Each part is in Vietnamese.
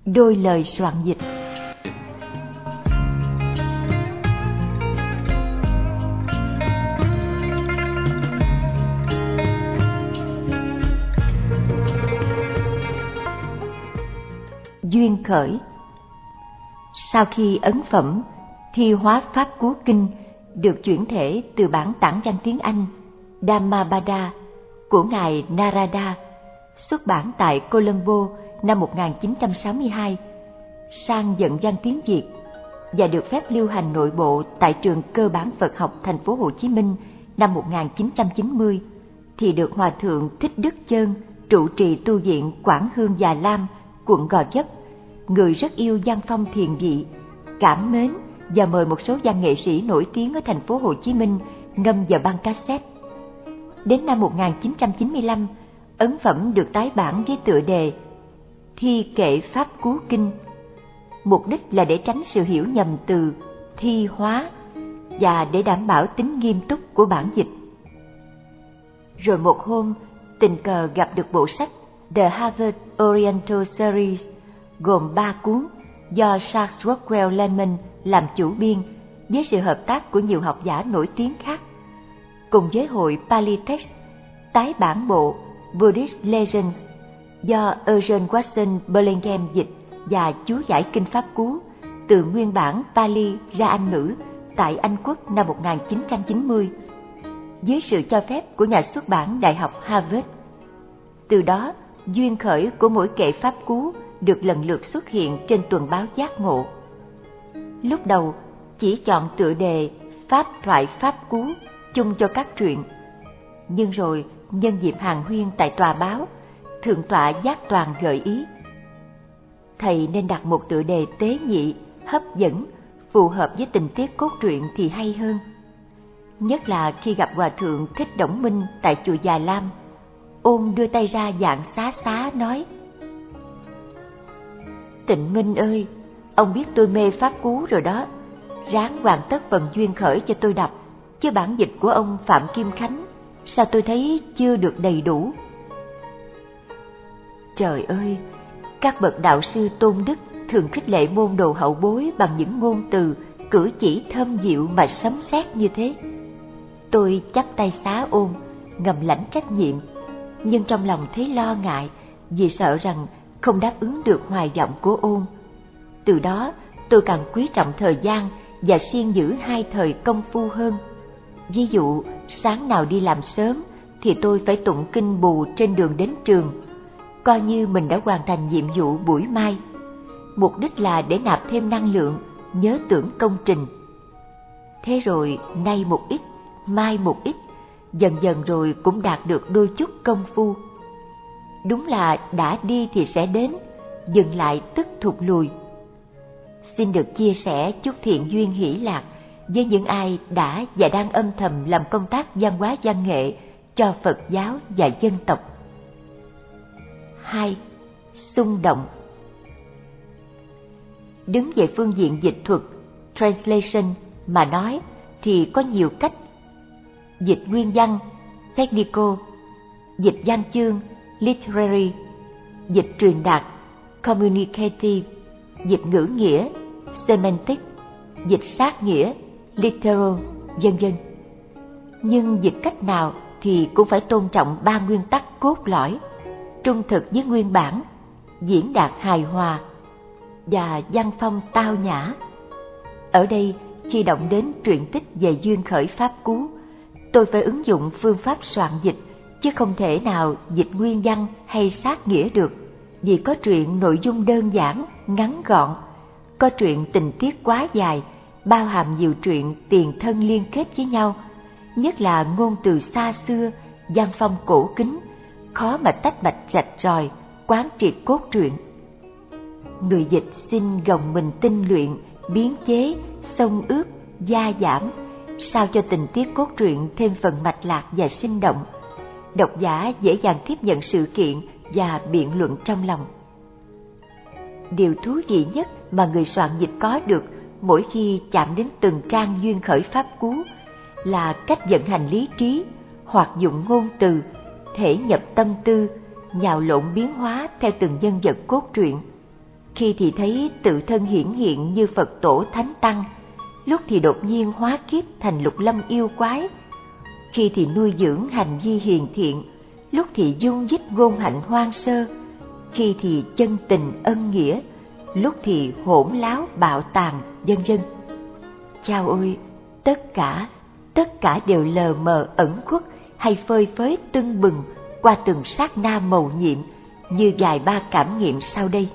Đôi lời soạn dịch. Duyên khởi. Sau khi ấn phẩm Thi hóa Pháp Cú Kinh được chuyển thể từ bản tản văn tiếng Anh Dhammapada của ngài Narada, xuất bản tại Colombo năm 1962, sang vận văn tiếng Việt và được phép lưu hành nội bộ tại trường Cơ bản Phật học thành phố Hồ Chí Minh năm 1990, thì được Hòa thượng Thích Đức Chơn, trụ trì tu viện Quảng Hương Già Lam, quận Gò Vấp, người rất yêu văn phong thiền vị, cảm mến và mời một số văn nghệ sĩ nổi tiếng ở thành phố Hồ Chí Minh ngâm vào băng cassette. Đến năm 1995, ấn phẩm được tái bản với tựa đề Thi kệ Pháp Cú Kinh. Mục đích là để tránh sự hiểu nhầm từ thi hóa và để đảm bảo tính nghiêm túc của bản dịch. Rồi một hôm, tình cờ gặp được bộ sách The Harvard Oriental Series gồm 3 cuốn do Charles Rockwell Lehman làm chủ biên với sự hợp tác của nhiều học giả nổi tiếng khác, cùng với hội Pali Text tái bản bộ Buddhist Legends do Eugene Watson Burlingame dịch và chú giải kinh Pháp Cú từ nguyên bản Pali ra Anh ngữ tại Anh Quốc năm 1990, dưới sự cho phép của nhà xuất bản Đại học Harvard. Từ đó, duyên khởi của mỗi kệ Pháp Cú được lần lượt xuất hiện trên tuần báo Giác Ngộ. Lúc đầu chỉ chọn tựa đề Pháp thoại Pháp Cú chung cho các truyện, nhưng rồi nhân dịp hàn huyên tại tòa báo, Thượng tọa Giác Toàn gợi ý thầy nên đặt một tựa đề tế nhị, hấp dẫn, phù hợp với tình tiết cốt truyện thì hay hơn. Nhất là khi gặp Hòa thượng Thích Đổng Minh tại chùa Già Lam, Ôn đưa tay ra dạng xá xá nói: Tịnh Minh ơi, ông biết tôi mê Pháp Cú rồi đó, ráng hoàn tất phần duyên khởi cho tôi đọc, chứ bản dịch của ông Phạm Kim Khánh sao tôi thấy chưa được đầy đủ. Trời ơi, các bậc đạo sư tôn đức thường khích lệ môn đồ hậu bối bằng những ngôn từ, cử chỉ thơm dịu mà sấm sét như thế. Tôi chắp tay xá Ôn, ngầm lãnh trách nhiệm, nhưng trong lòng thấy lo ngại vì sợ rằng không đáp ứng được hoài vọng của Ôn. Từ đó tôi càng quý trọng thời gian và siêng giữ 2 thời công phu hơn. Ví dụ, sáng nào đi làm sớm thì tôi phải tụng kinh bù trên đường đến trường, coi như mình đã hoàn thành nhiệm vụ buổi mai. Mục đích là để nạp thêm năng lượng, nhớ tưởng công trình. Thế rồi nay một ít, mai một ít, dần dần rồi cũng đạt được đôi chút công phu. Đúng là đã đi thì sẽ đến, dừng lại tức thụt lùi. Xin được chia sẻ chút thiện duyên hỷ lạc với những ai đã và đang âm thầm làm công tác văn hóa văn nghệ cho Phật giáo và dân tộc. 2. Xung động. Đứng về phương diện dịch thuật, translation mà nói thì có nhiều cách. Dịch nguyên văn, technical; dịch văn chương, literary; dịch truyền đạt, communicative; dịch ngữ nghĩa, semantic; dịch sát nghĩa, literal, vân vân. Nhưng dịch cách nào thì cũng phải tôn trọng 3 nguyên tắc cốt lõi: trung thực với nguyên bản, diễn đạt hài hòa và văn phong tao nhã. Ở đây, khi động đến truyện tích về duyên khởi Pháp Cú, tôi phải ứng dụng phương pháp soạn dịch, chứ không thể nào dịch nguyên văn hay sát nghĩa được, vì có truyện nội dung đơn giản, ngắn gọn, có truyện tình tiết quá dài, bao hàm nhiều truyện tiền thân liên kết với nhau, nhất là ngôn từ xa xưa, văn phong cổ kính, khó mà tách bạch rạch ròi, quán triệt cốt truyện. Người dịch xin gồng mình tinh luyện, biến chế, xông ướp, gia giảm, sao cho tình tiết cốt truyện thêm phần mạch lạc và sinh động, độc giả dễ dàng tiếp nhận sự kiện và biện luận trong lòng. Điều thú vị nhất mà người soạn dịch có được mỗi khi chạm đến từng trang duyên khởi Pháp Cú là cách vận hành lý trí, hoặc dụng ngôn từ, thể nhập tâm tư, nhào lộn biến hóa theo từng nhân vật cốt truyện. khi thì thấy tự thân hiển hiện như Phật tổ Thánh Tăng, lúc thì đột nhiên hóa kiếp thành lục lâm yêu quái, khi thì nuôi dưỡng hành vi hiền thiện, lúc thì dung dích ngôn hạnh hoang sơ, khi thì chân tình ân nghĩa, lúc thì hỗn láo bạo tàn, vân vân. Chao ơi, tất cả đều lờ mờ ẩn khuất hay phơi phới tưng bừng qua từng sát na mầu nhiệm như vài ba cảm nghiệm sau đây.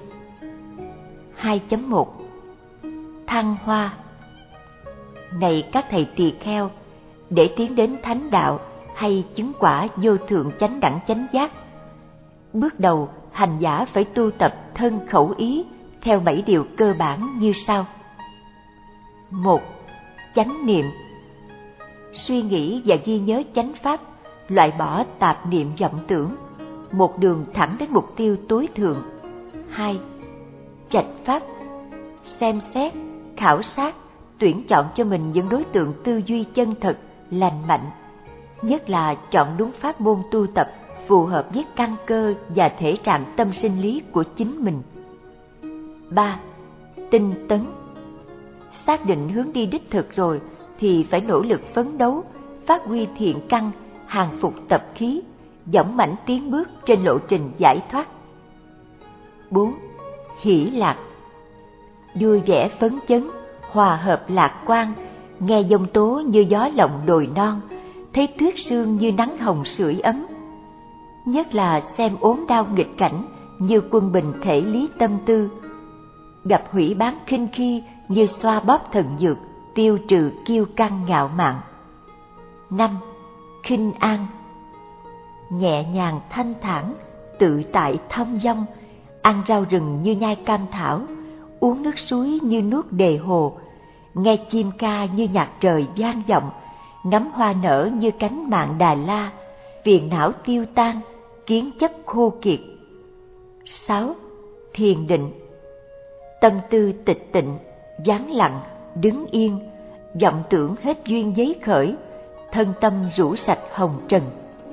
2.1 Thăng hoa. Này các thầy tỳ kheo, để tiến đến thánh đạo hay chứng quả vô thượng chánh đẳng chánh giác, bước đầu hành giả phải tu tập thân khẩu ý theo 7 điều cơ bản như sau. 1. Chánh niệm. Suy nghĩ và ghi nhớ chánh pháp, loại bỏ tạp niệm vọng tưởng, một đường thẳng đến mục tiêu tối thượng. 2. Trạch pháp. Xem xét, khảo sát, tuyển chọn cho mình những đối tượng tư duy chân thật, lành mạnh, nhất là chọn đúng pháp môn tu tập phù hợp với căn cơ và thể trạng tâm sinh lý của chính mình. 3. Tinh tấn. Xác định hướng đi đích thực rồi thì phải nỗ lực phấn đấu, phát huy thiện căn, hàng phục tập khí, dõng mãnh tiến bước trên lộ trình giải thoát. 4. Hỷ lạc. Vui vẻ phấn chấn, hòa hợp lạc quan, nghe giông tố như gió lộng đồi non, thấy tuyết sương như nắng hồng sưởi ấm. Nhất là xem ốm đau nghịch cảnh như quân bình thể lý tâm tư, gặp hủy bán khinh khi như xoa bóp thần dược, tiêu trừ kiêu căng ngạo mạn. 5. Khinh an. Nhẹ nhàng thanh thản, tự tại thông dong, ăn rau rừng như nhai cam thảo, uống nước suối như nuốt đề hồ, nghe chim ca như nhạc trời vang vọng, ngắm hoa nở như cánh mạn Đà La, phiền não tiêu tan, kiến chấp khô kiệt. 6. Thiền định. Tâm tư tịch tịnh, vắng lặng, đứng yên, vọng tưởng hết duyên giấy khởi, thân tâm rũ sạch hồng trần.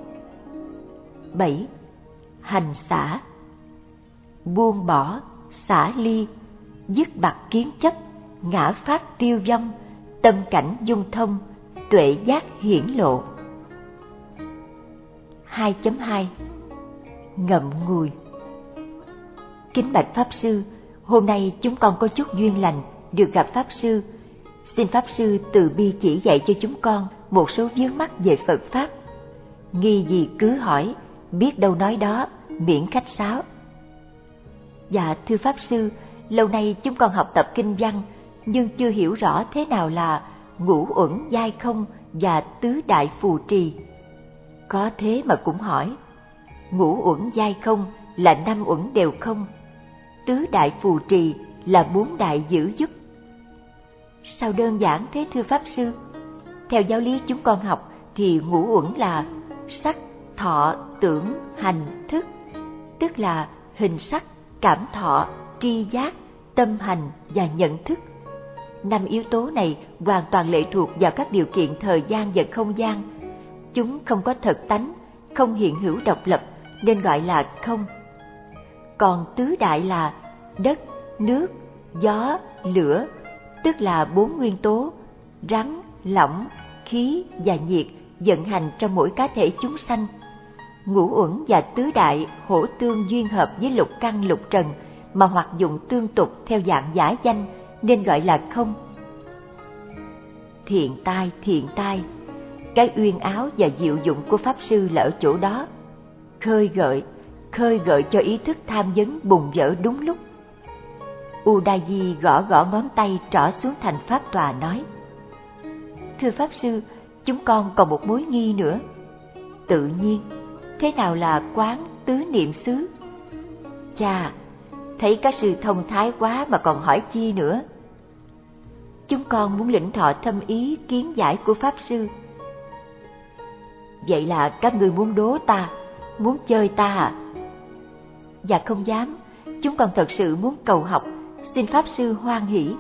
7. Hành xả. Buông bỏ, xả ly, dứt bặt kiến chấp, ngã pháp tiêu vong, tâm cảnh dung thông, tuệ giác hiển lộ. 2.2 Ngậm ngùi. Kính bạch Pháp Sư, hôm nay chúng con có chút duyên lành được gặp Pháp Sư. Xin Pháp Sư từ bi chỉ dạy cho chúng con một số vướng mắc về Phật Pháp. Nghi gì cứ hỏi, biết đâu nói đó, miễn khách sáo. Dạ thưa Pháp Sư, lâu nay chúng con học tập kinh văn, nhưng chưa hiểu rõ thế nào là ngũ uẩn giai không và tứ đại phù trì. Có thế mà cũng hỏi, ngũ uẩn giai không là 5 uẩn đều không, tứ đại phù trì là 4 đại giữ giúp. Sao đơn giản thế thưa Pháp Sư? Theo giáo lý chúng con học thì ngũ uẩn là sắc, thọ, tưởng, hành, thức, tức là hình sắc, cảm thọ, tri giác, tâm hành và nhận thức. 5 yếu tố này hoàn toàn lệ thuộc vào các điều kiện thời gian và không gian. Chúng không có thật tánh, không hiện hữu độc lập nên gọi là không. Còn tứ đại là đất, nước, gió, lửa, tức là 4 nguyên tố rắn, lỏng, khí và nhiệt vận hành trong mỗi cá thể chúng sanh. Ngũ uẩn và tứ đại hỗ tương duyên hợp với lục căn lục trần mà hoạt dụng tương tục theo dạng giả danh nên gọi là không. Thiện tai, cái uyên áo và diệu dụng của Pháp Sư là ở chỗ đó, khơi gợi cho ý thức tham vấn bùng vỡ đúng lúc. Udayi gõ ngón tay trỏ xuống thành pháp tòa nói: Thưa Pháp Sư, chúng con còn một mối nghi nữa. Tự nhiên, thế nào là quán tứ niệm xứ? Chà, thấy các sư thông thái quá mà còn hỏi chi nữa. Chúng con muốn lĩnh thọ thâm ý kiến giải của Pháp Sư. Vậy là các ngươi muốn đố ta, muốn chơi ta à? Dạ không dám, chúng con thật sự muốn cầu học, xin Pháp Sư hoan hỷ.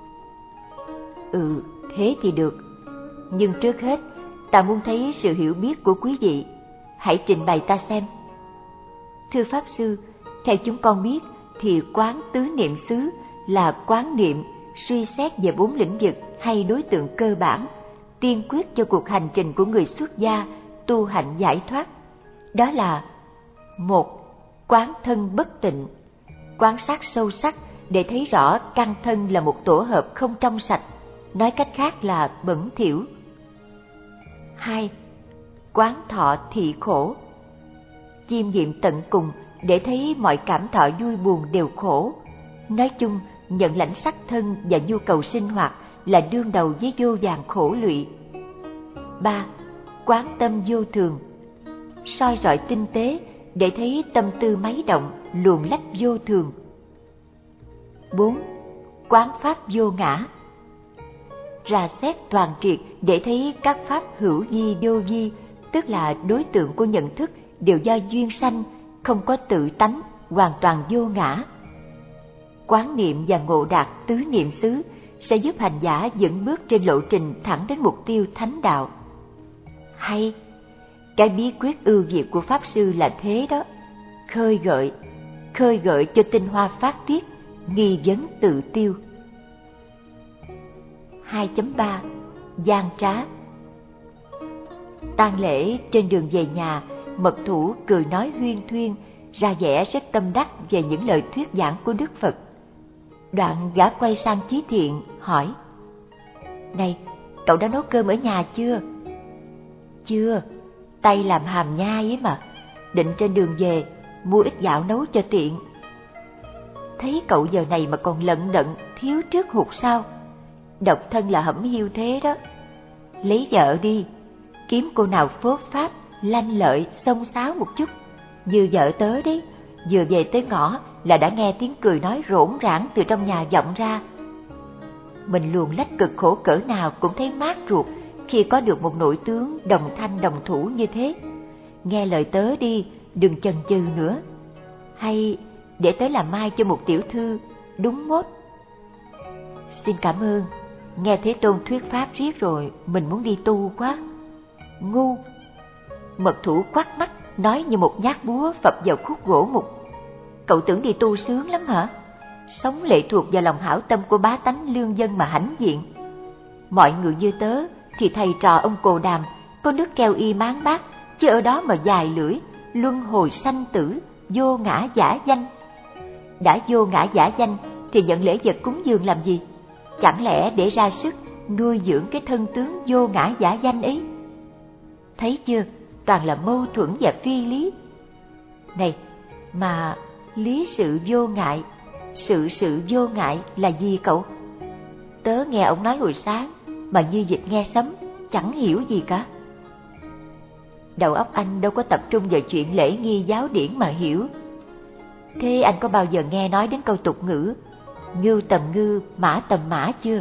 Thế thì được, nhưng trước hết ta muốn thấy sự hiểu biết của quý vị, hãy trình bày ta xem. Thưa Pháp Sư, theo chúng con biết thì quán tứ niệm xứ là quán niệm suy xét về 4 lĩnh vực hay đối tượng cơ bản, tiên quyết cho cuộc hành trình của người xuất gia tu hạnh giải thoát. Đó là: 1. Quán thân bất tịnh, quan sát sâu sắc để thấy rõ căn thân là một tổ hợp không trong sạch, nói cách khác là bẩn thỉu. 2. Quán thọ thị khổ, chiêm nghiệm tận cùng để thấy mọi cảm thọ vui buồn đều khổ. Nói chung, nhận lãnh sắc thân và nhu cầu sinh hoạt là đương đầu với vô vàn khổ lụy. 3. Quán tâm vô thường, soi rọi tinh tế để thấy tâm tư máy động, luồn lách vô thường. 4. Quán pháp vô ngã, rà xét toàn triệt để thấy các pháp hữu vi vô vi, tức là đối tượng của nhận thức đều do duyên sanh, không có tự tánh, hoàn toàn vô ngã. Quán niệm và ngộ đạt tứ niệm xứ sẽ giúp hành giả dẫn bước trên lộ trình thẳng đến mục tiêu thánh đạo. Hay, cái bí quyết ưu việt của Pháp Sư là thế đó: khơi gợi cho tinh hoa phát tiết, nghi vấn tự tiêu. 2.3. Gian trá. tang lễ trên đường về nhà, mật thủ cười nói huyên thuyên, ra vẻ rất tâm đắc về những lời thuyết giảng của Đức Phật. Đoạn gã quay sang Chí Thiện hỏi: "Này, cậu đã nấu cơm ở nhà chưa?" "Chưa, tay làm hàm nhai ấy mà, định trên đường về mua ít gạo nấu cho tiện." "Thấy cậu giờ này mà còn lận đận, thiếu trước hụt sau. Độc thân là hẩm hiu thế đó. Lấy vợ đi, kiếm cô nào phốt pháp, lanh lợi, xông xáo một chút, như vợ tớ đấy. Vừa về tới ngõ là đã nghe tiếng cười nói rỗn rãng từ trong nhà vọng ra. Mình luồn lách cực khổ cỡ nào cũng thấy mát ruột khi có được một nội tướng đồng thanh đồng thủ như thế. Nghe lời tớ đi, đừng chần chừ nữa. Hay để tớ làm mai cho một tiểu thư, đúng mốt." "Xin cảm ơn, nghe Thế Tôn thuyết pháp riết rồi, mình muốn đi tu quá." "Ngu!" Mật thủ quát mắt, nói như một nhát búa phập vào khúc gỗ mục. "Cậu tưởng đi tu sướng lắm hả? Sống lệ thuộc vào lòng hảo tâm của bá tánh lương dân mà hãnh diện. Mọi người như tớ thì thầy trò ông Cồ Đàm, có nước keo y máng bát, chứ ở đó mà dài lưỡi, luân hồi sanh tử, vô ngã giả danh. Đã vô ngã giả danh thì nhận lễ vật cúng dường làm gì? Chẳng lẽ để ra sức nuôi dưỡng cái thân tướng vô ngã giả danh ấy? Thấy chưa, toàn là mâu thuẫn và phi lý. Này, mà lý sự vô ngại, sự vô ngại là gì cậu? Tớ nghe ông nói hồi sáng mà như vịt nghe sấm, chẳng hiểu gì cả." Đầu óc anh đâu có tập trung vào chuyện lễ nghi giáo điển mà hiểu. Thế anh có bao giờ nghe nói đến câu tục ngữ ngưu tầm ngư, mã tầm mã chưa?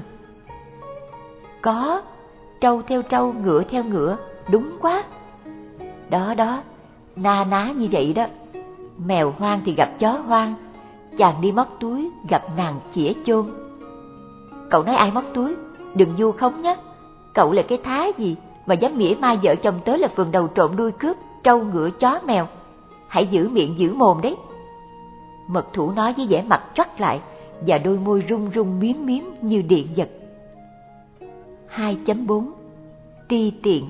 Có, trâu theo trâu, ngựa theo ngựa, đúng quá. Đó đó, na ná như vậy đó. Mèo hoang thì gặp chó hoang, chàng đi móc túi gặp nàng chĩa chôn. Cậu nói ai móc túi? Đừng vu khống nhé. Cậu là cái thá gì mà dám mỉa mai vợ chồng tớ là phường đầu trộm đuôi cướp, trâu ngựa chó mèo? Hãy giữ miệng giữ mồm đấy. Mật thủ nói với vẻ mặt trắc lại và đôi môi run run miếm miếm như điện giật. 2.4 Ti tiện.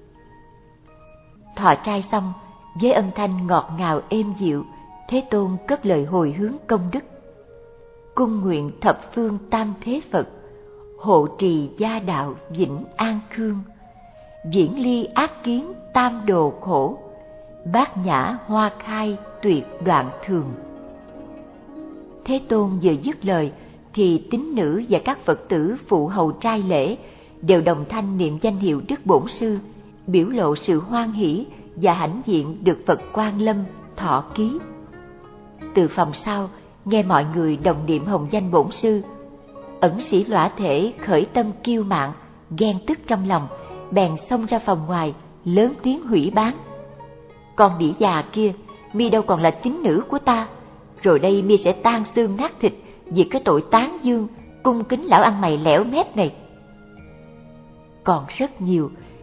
Thọ trai xong, với âm thanh ngọt ngào êm dịu, Thế Tôn cất lời hồi hướng công đức. Cung nguyện thập phương tam thế Phật, hộ trì gia đạo vĩnh an khương, viễn ly ác kiến tam đồ khổ, bát nhã hoa khai tuyệt đoạn thường. Thế Tôn vừa dứt lời thì tín nữ và các Phật tử phụ hầu trai lễ đều đồng thanh niệm danh hiệu Đức Bổn Sư, biểu lộ sự hoan hỷ và hãnh diện được Phật Quan Lâm thọ ký. Từ phòng sau nghe mọi người đồng niệm hồng danh Bổn Sư, ẩn sĩ lõa thể khởi tâm kiêu mạn, ghen tức trong lòng, bèn xông ra phòng ngoài lớn tiếng hủy báng: "Con đĩ già kia, mi đâu còn là tín nữ của ta, rồi đây mi sẽ tan xương nát thịt vì cái tội tán dương cung kính lão ăn mày lẻo mép này." Còn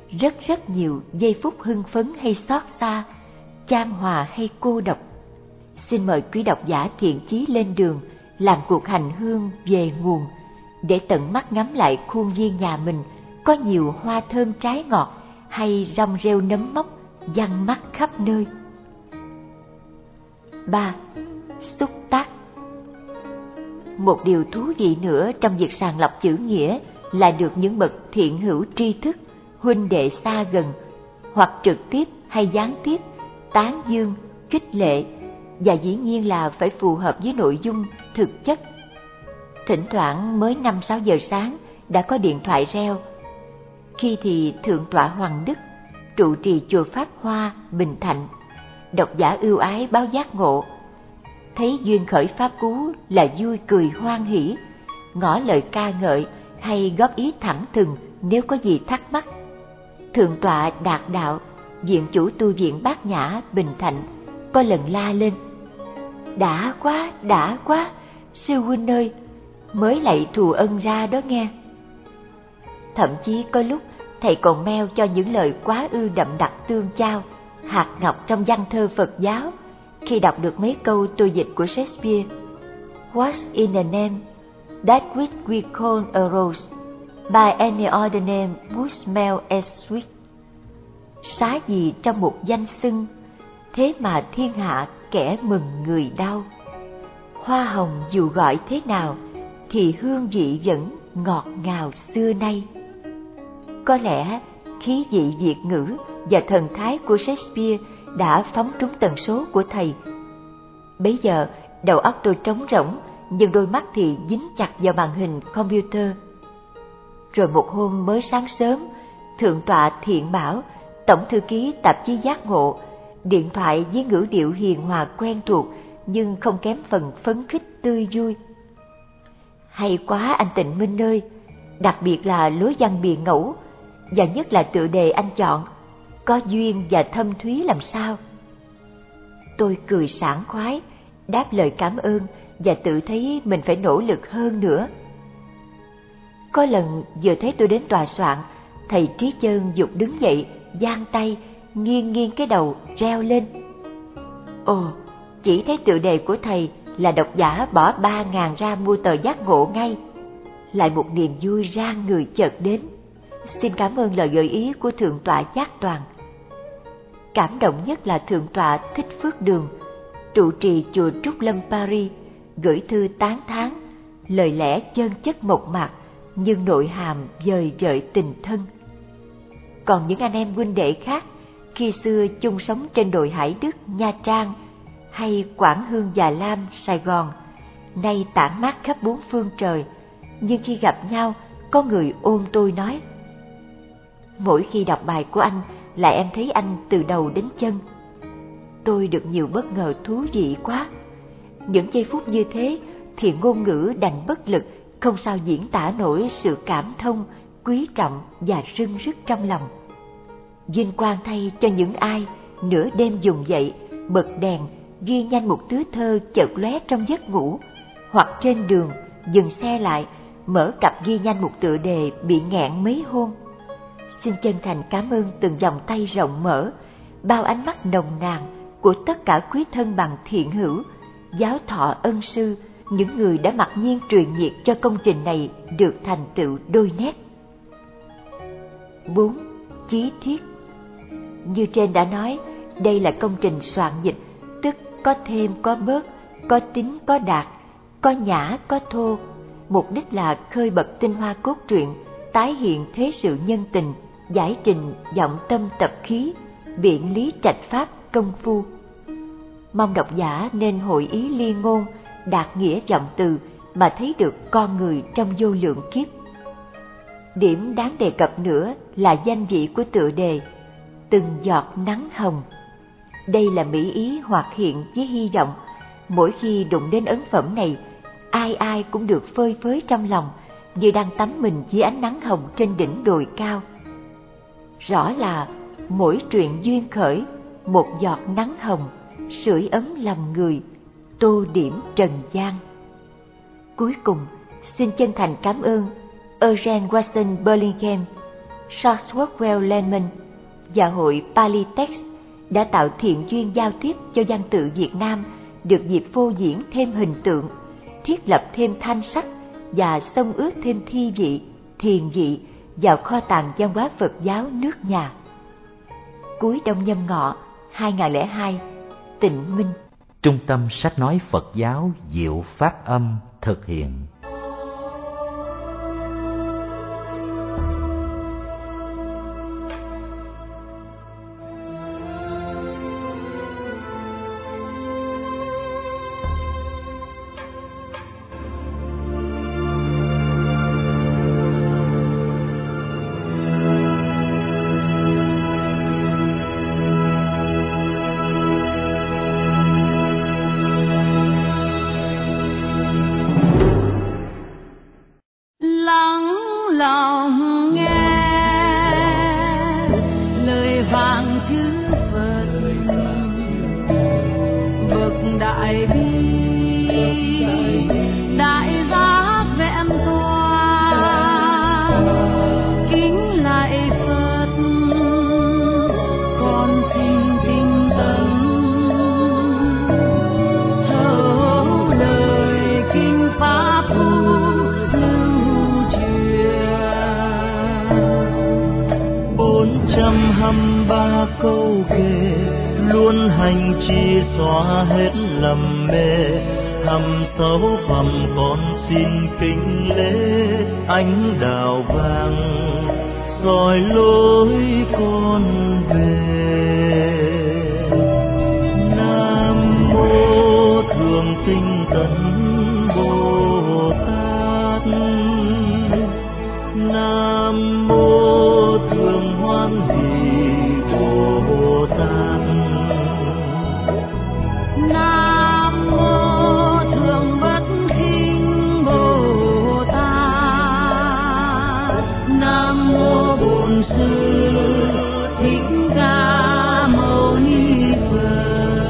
rất nhiều giây phút hưng phấn hay xót xa, chan hòa hay cô độc. Xin mời quý độc giả thiện chí lên đường, làm cuộc hành hương về nguồn, để tận mắt ngắm lại khuôn viên nhà mình có nhiều hoa thơm trái ngọt hay rong rêu nấm mốc giăng mắt khắp nơi. 3. Xúc tác. Một điều thú vị nữa trong việc sàng lọc chữ nghĩa là được những bậc thiện hữu tri thức, huynh đệ xa gần, hoặc trực tiếp hay gián tiếp, tán dương, khích lệ, và dĩ nhiên là phải phù hợp với nội dung thực chất. Thỉnh thoảng mới 5-6 giờ sáng đã có điện thoại reo. Khi thì Thượng tọa Hoàng Đức, trụ trì chùa Pháp Hoa, Bình Thạnh, độc giả ưu ái báo giác ngộ, thấy duyên khởi pháp cú là vui cười hoan hỉ, ngỏ lời ca ngợi hay góp ý thẳng thừng nếu có gì thắc mắc. Thượng tọa Đạt Đạo, viện chủ tu viện Bát Nhã, Bình Thạnh, có lần la lên: đã quá, sư huynh ơi, mới lạy thù ân ra đó nghe. Thậm chí có lúc thầy còn mail cho những lời quá ư đậm đặc tương chao, hạt ngọc trong văn thơ Phật giáo, khi đọc được mấy câu tôi dịch của Shakespeare. What's in a name that which we call a rose, by any other name would smell as sweet. Xá gì trong một danh xưng, thế mà thiên hạ kẻ mừng người đau. Hoa hồng dù gọi thế nào, thì hương vị vẫn ngọt ngào xưa nay. Có lẽ khí vị Việt ngữ và thần thái của Shakespeare đã phóng trúng tần số của thầy. Bấy giờ đầu óc tôi trống rỗng, nhưng đôi mắt thì dính chặt vào màn hình computer. Rồi một hôm mới sáng sớm, Thượng tọa Thiện Bảo, tổng thư ký tạp chí Giác Ngộ, điện thoại với ngữ điệu hiền hòa quen thuộc nhưng không kém phần phấn khích tươi vui: hay quá anh Tịnh Minh ơi, đặc biệt là lối văn biền ngẫu, và nhất là tựa đề anh chọn, có duyên và thâm thúy làm sao. Tôi cười sảng khoái, đáp lời cảm ơn và tự thấy mình phải nỗ lực hơn nữa. Có lần vừa thấy tôi đến tòa soạn, thầy Trí Chơn giục đứng dậy, giang tay, nghiêng cái đầu, reo lên: ồ, chỉ thấy tựa đề của thầy là độc giả bỏ 3.000 ra mua tờ Giác Ngộ ngay. Lại một niềm vui rang người chợt đến. Xin cảm ơn lời gợi ý của Thượng tọa Giác Toàn. Cảm động nhất là Thượng tọa Thích Phước Đường, trụ trì chùa Trúc Lâm Paris, gửi thư tán thán, lời lẽ chân chất mộc mạc nhưng nội hàm vời vợi tình thân. Còn những anh em huynh đệ khác, khi xưa chung sống trên đồi Hải Đức, Nha Trang, hay Quảng Hương, Già Lam, Sài Gòn, nay tản mát khắp bốn phương trời, nhưng khi gặp nhau, có người ôm tôi nói: mỗi khi đọc bài của anh là em thấy anh từ đầu đến chân. Tôi được nhiều bất ngờ thú vị quá. Những giây phút như thế thì ngôn ngữ đành bất lực, không sao diễn tả nổi sự cảm thông, quý trọng và rưng rức trong lòng. Vinh quang thay cho những ai nửa đêm dùng dậy, bật đèn, ghi nhanh một tứ thơ chợt lóe trong giấc ngủ, hoặc trên đường dừng xe lại, mở cặp ghi nhanh một tựa đề bị nghẹn mấy hôm. Xin chân thành cảm ơn từng vòng tay rộng mở, bao ánh mắt nồng nàn của tất cả quý thân bằng thiện hữu, giáo thọ ân sư, những người đã mặc nhiên truyền nhiệt cho công trình này được thành tựu đôi nét. 4. Chí thiết. Như trên đã nói, đây là công trình soạn dịch, tức có thêm có bớt, có tín có đạt, có nhã có thô. Mục đích là khơi bật tinh hoa cốt truyện, tái hiện thế sự nhân tình, giải trình vọng tâm tập khí, biện lý trạch pháp công phu. Mong độc giả nên hội ý liên ngôn, đạt nghĩa vọng từ mà thấy được con người trong vô lượng kiếp. Điểm đáng đề cập nữa là danh vị của tựa đề Từng giọt nắng hồng. Đây là mỹ ý hoạt hiện với hy vọng mỗi khi đụng đến ấn phẩm này, ai ai cũng được phơi phới trong lòng như đang tắm mình dưới ánh nắng hồng trên đỉnh đồi cao. Rõ là mỗi truyện duyên khởi, một giọt nắng hồng sưởi ấm lòng người, tô điểm trần gian. Cuối cùng, xin chân thành cảm ơn Eugene Watson Burlingame, Chatsworth Lehman và hội Pali Text đã tạo thiện duyên giao tiếp cho văn tự Việt Nam được dịp phô diễn thêm hình tượng, thiết lập thêm thanh sắc và xông ước thêm thi vị, thiền vị vào kho tàng văn hóa Phật giáo nước nhà. Cuối Đông Nhâm Ngọ 2002, Tịnh Minh. Trung tâm Sách nói Phật giáo Diệu Pháp Âm thực hiện. Câu kể luôn hành trì xóa hết lầm mê, hầm sâu phẩm con xin kính lễ ánh đào vàng soi lối con về. Nam mô Thượng Tinh Tấn Bồ Tát, Nam mô Thượng Hoan Hỷ Bồ Tát, Nam mô Thượng Bất Khinh Bồ Tát, Nam mô Bổn Sư Thích Ca Mâu Ni Phật.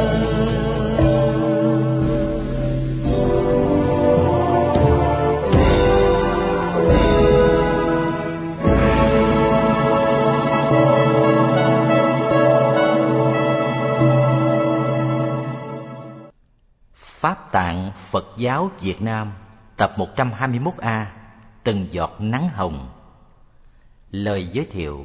Pháp tạng Phật giáo Việt Nam, tập 121A, Từng giọt nắng hồng. Lời giới thiệu.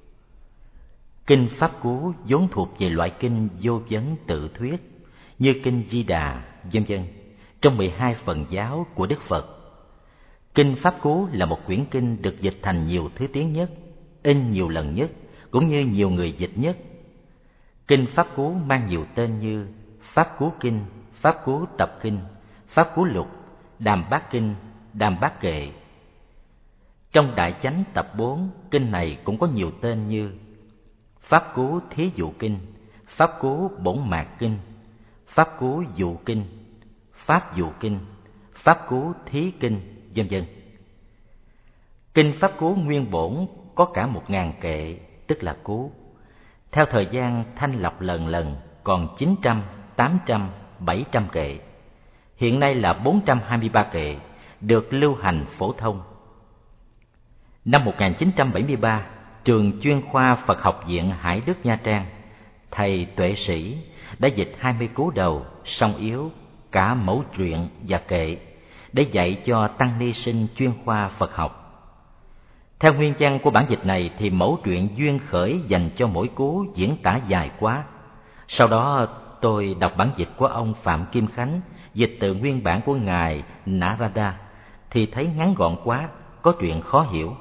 Kinh Pháp Cú vốn thuộc về loại kinh vô vấn tự thuyết như kinh Di Đà, vân vân, trong 12 phần giáo của Đức Phật. Kinh Pháp Cú là một quyển kinh được dịch thành nhiều thứ tiếng nhất, in nhiều lần nhất, cũng như nhiều người dịch nhất. Kinh Pháp Cú mang nhiều tên như Pháp Cú Kinh, Pháp Cú Tập Kinh, Pháp Cú Lục, Đàm Bát Kinh, Đàm Bát Kệ. Trong Đại Chánh tập 4, kinh này cũng có nhiều tên như Pháp Cú Thí Dụ Kinh, Pháp Cú Bổn Mạc Kinh, Pháp Cú Dụ Kinh, Pháp Dụ Kinh, Pháp Cú Thí Kinh, vân vân. Kinh Pháp Cú nguyên bổn có cả 1000 kệ, tức là cú. Theo thời gian thanh lọc lần lần còn 900, 800, 700 kệ. Hiện nay là 423 kệ, được lưu hành phổ thông. Năm 1973, trường chuyên khoa Phật học viện Hải Đức Nha Trang, thầy Tuệ Sĩ đã dịch 20 cú đầu, song yếu, cả mẫu truyện và kệ để dạy cho tăng ni sinh chuyên khoa Phật học. Theo nguyên văn của bản dịch này thì mẫu truyện duyên khởi dành cho mỗi cú diễn tả dài quá. Sau đó tôi đọc bản dịch của ông Phạm Kim Khánh, dịch từ nguyên bản của ngài Narada, thì thấy ngắn gọn quá, có chuyện khó hiểu.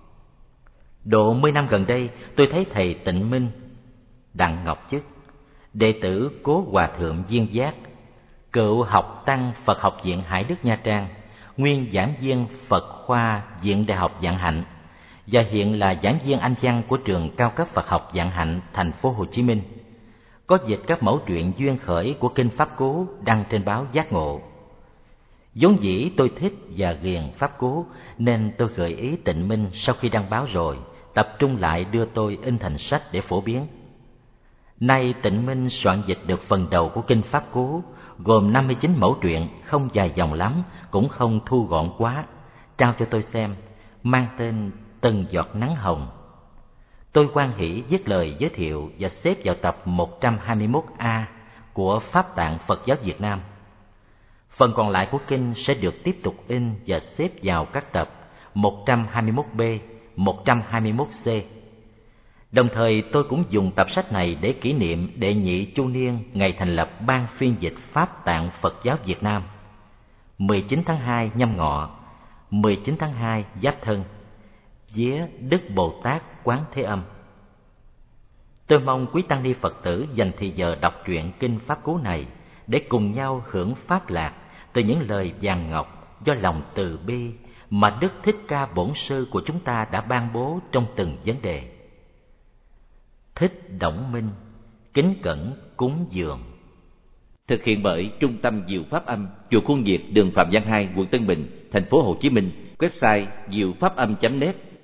Độ 10 năm gần đây, tôi thấy thầy Tịnh Minh, Đặng Ngọc Chức, đệ tử Cố Hòa Thượng Viên Giác, cựu học tăng Phật học viện Hải Đức Nha Trang, nguyên giảng viên Phật khoa Viện Đại học Vạn Hạnh và hiện là giảng viên Anh văn của trường cao cấp Phật học Vạn Hạnh, thành phố Hồ Chí Minh, có dịch các mẫu truyện duyên khởi của kinh Pháp Cú đăng trên báo Giác Ngộ. Vốn dĩ tôi thích và ghiền Pháp Cú nên tôi gợi ý Tịnh Minh sau khi đăng báo rồi tập trung lại đưa tôi in thành sách để phổ biến. Nay Tịnh Minh soạn dịch được phần đầu của kinh Pháp Cú, gồm 59 mẫu truyện, không dài dòng lắm, cũng không thu gọn quá, trao cho tôi xem, mang tên Từng giọt nắng hồng. Tôi hoan hỷ viết lời giới thiệu và xếp vào tập 121A của Pháp Tạng Phật giáo Việt Nam. Phần còn lại của kinh sẽ được tiếp tục in và xếp vào các tập 121B, 121C. Đồng thời tôi cũng dùng tập sách này để kỷ niệm đệ nhị chu niên ngày thành lập Ban phiên dịch Pháp Tạng Phật giáo Việt Nam, 19 tháng 2 Nhâm Ngọ, 19 tháng 2 Giáp Thân, vía Đức Bồ Tát Quán Thế Âm. Tôi mong quý tăng ni Phật tử dành thời giờ đọc truyện kinh Pháp Cú này để cùng nhau hưởng pháp lạc từ những lời vàng ngọc do lòng từ bi mà Đức Thích Ca Bổn Sư của chúng ta đã ban bố trong từng vấn đề. Thích Đổng Minh kính cẩn cúng dường. Thực hiện bởi Trung tâm Diệu Pháp Âm, chùa Khuôn Việt, đường Phạm Văn 2, quận Tân Bình, thành phố Hồ Chí Minh. Website diệu pháp âm.net.